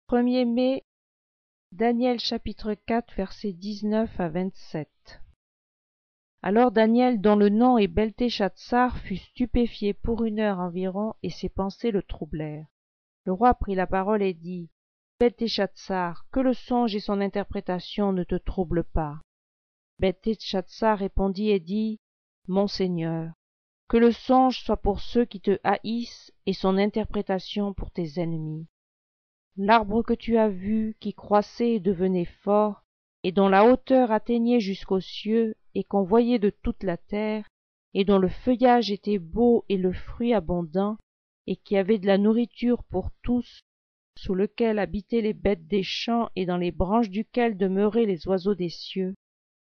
1er mai, Daniel chapitre 4, versets 19 à 27. Alors Daniel, dont le nom est Beltéchatsar, fut stupéfié pour 1 heure environ, et ses pensées le troublèrent. Le roi prit la parole et dit: Beltéchatsar, que le songe et son interprétation ne te troublent pas. Beltéchatsar répondit et dit: Mon Seigneur, que le songe soit pour ceux qui te haïssent et son interprétation pour tes ennemis. L'arbre que tu as vu, qui croissait et devenait fort, et dont la hauteur atteignait jusqu'aux cieux, et qu'on voyait de toute la terre, et dont le feuillage était beau et le fruit abondant, et qui avait de la nourriture pour tous, sous lequel habitaient les bêtes des champs et dans les branches duquel demeuraient les oiseaux des cieux.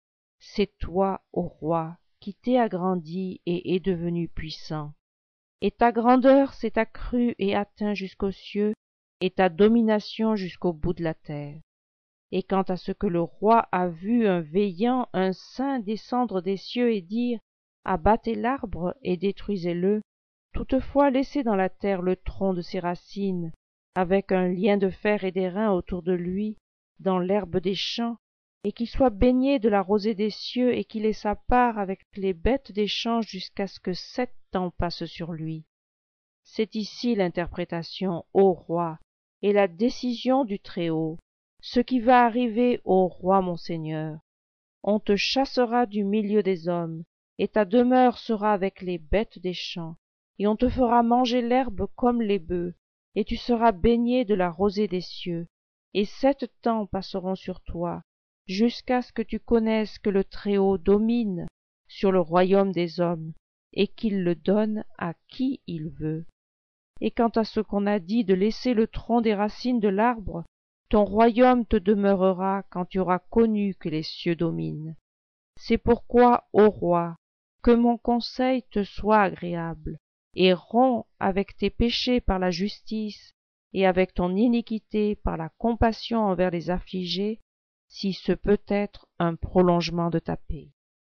C'est toi, ô roi, qui t'es agrandi et es devenu puissant. Et ta grandeur s'est accrue et atteint jusqu'aux cieux, et ta domination jusqu'au bout de la terre. Et quant à ce que le roi a vu un veillant, un saint descendre des cieux et dire: Abattez l'arbre et détruisez-le, toutefois laissez dans la terre le tronc de ses racines, avec un lien de fer et d'airain autour de lui, dans l'herbe des champs, et qu'il soit baigné de la rosée des cieux, et qu'il ait sa part avec les bêtes des champs jusqu'à ce que 7 ans passent sur lui. C'est ici l'interprétation, ô roi, et la décision du Très-Haut, ce qui va arriver, ô roi mon Seigneur. On te chassera du milieu des hommes, et ta demeure sera avec les bêtes des champs, et on te fera manger l'herbe comme les bœufs, et tu seras baigné de la rosée des cieux, et 7 temps passeront sur toi, jusqu'à ce que tu connaisses que le Très-Haut domine sur le royaume des hommes, et qu'il le donne à qui il veut. Et quant à ce qu'on a dit de laisser le tronc des racines de l'arbre, ton royaume te demeurera quand tu auras connu que les cieux dominent. C'est pourquoi, ô roi, que mon conseil te soit agréable, et romps avec tes péchés par la justice, et avec ton iniquité par la compassion envers les affligés, si ce peut être un prolongement de ta paix.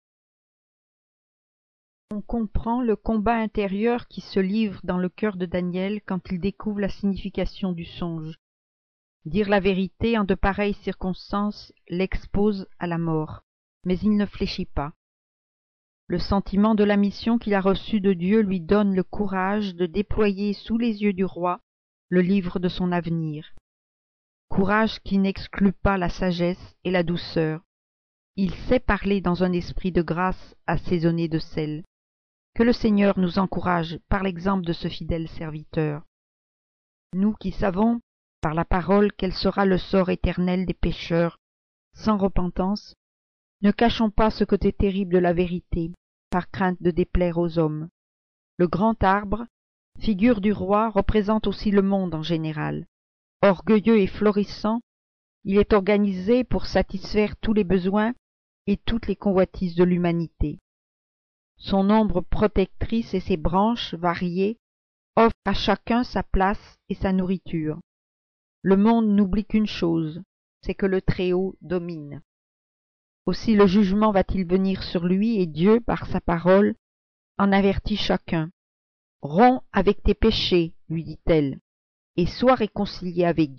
On comprend le combat intérieur qui se livre dans le cœur de Daniel quand il découvre la signification du songe. Dire la vérité en de pareilles circonstances l'expose à la mort, mais il ne fléchit pas. Le sentiment de la mission qu'il a reçue de Dieu lui donne le courage de déployer sous les yeux du roi le livre de son avenir. Courage qui n'exclut pas la sagesse et la douceur. Il sait parler dans un esprit de grâce assaisonné de sel. Que le Seigneur nous encourage par l'exemple de ce fidèle serviteur. Nous qui savons, par la parole, quel sera le sort éternel des pécheurs, sans repentance, ne cachons pas ce côté terrible de la vérité, par crainte de déplaire aux hommes. Le grand arbre, figure du roi, représente aussi le monde en général. Orgueilleux et florissant, il est organisé pour satisfaire tous les besoins et toutes les convoitises de l'humanité. Son ombre protectrice et ses branches variées offrent à chacun sa place et sa nourriture. Le monde n'oublie qu'une chose, c'est que le Très-Haut domine. Aussi le jugement va-t-il venir sur lui, et Dieu, par sa parole, en avertit chacun. « Romps avec tes péchés, lui dit-elle, et sois réconcilié avec Dieu. »